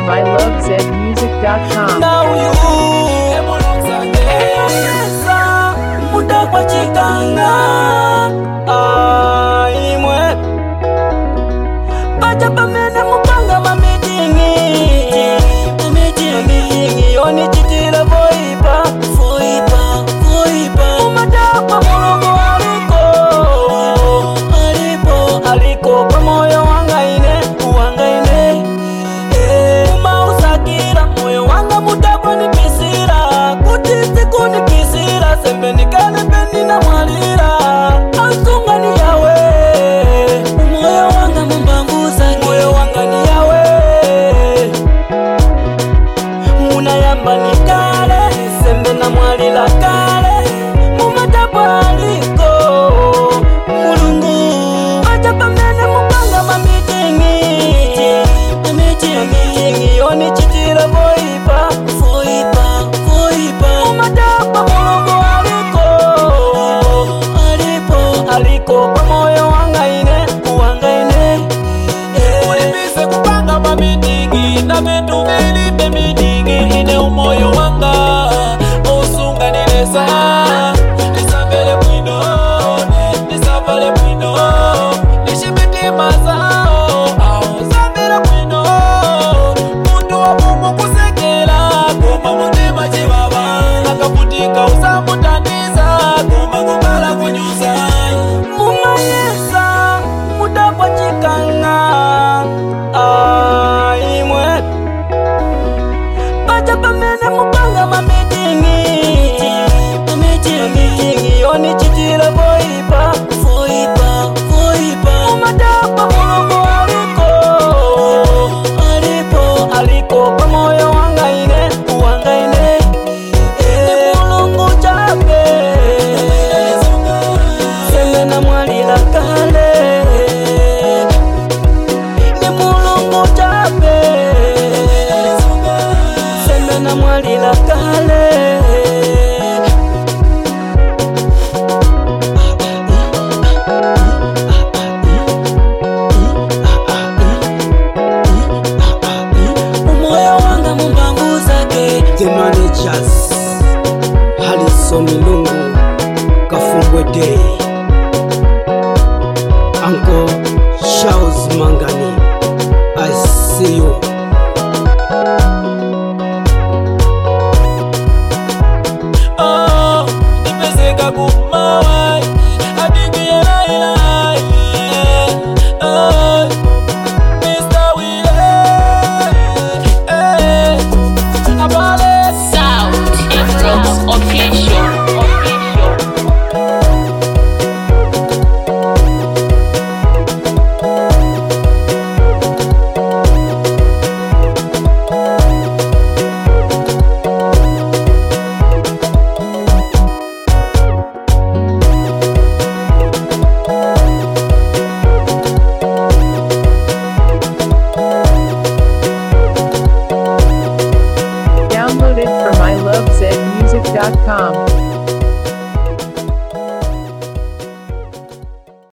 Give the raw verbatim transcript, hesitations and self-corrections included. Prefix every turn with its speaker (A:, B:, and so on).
A: I love zed music dot com.
B: Now you Esa muda kwa chikanga Aimwe Pacha pamene mupanga mamitingi Mamitingi Yoni chitila voipa Voipa, voipa Umadapa mulungu aliko Alipo, aliko kwa moyo wangaine Wangaine Uma usakira moyo wanga mudapa nipisira Kutisi kunipisira Sembe nikane peni na mwalira Asunga ni yawe Moyo wanga mumbanguza Moyo wanga ni yawe Muna yamba ni kale Sembe na mwalira kale Mumadapa aliko Mulungu Acha pamene mupanga mamitingi Mamitingi Yoni chitila voipa Voipa, voipa Umadapa mulungu aliko Alipo, aliko kwa moyo wangaine Wangaine Ulipise kupanga mamitingi Na vitu vilipe mitingi Ine umoyo wanga Osunga nilesa Nisambele mwino Nisambele mwino Nishibiti mazao Au sambele mwino Mundu wa bumu kusekela Kuma mutima chibaba Akaputika usamutaniza Kuma kumala kunyuza Muma yesa Muda kwa chikanga Aimwe Pacha pamene mupanga mamitingi Mamitingi Yoni chitila voipa Voipa, voipa Umadapa mulungu aliko Alipo, aliko kwa moyo wangaine Wangaine Ni mulungu chape Sembe na mwalila kale Ni mulungu chape Sembe na mwalila kale Umoyo wanga mumbanguza ke
C: The Managers Haliso Milungu Kafumbwe Day Uncle Charles Mangani I see you
B: Oh, nipeseka kumawai Adigi ya lailai Oh, Mister Willie Eh, Abale
D: Sound Influx Official.
A: Download it from I love zed music dot com.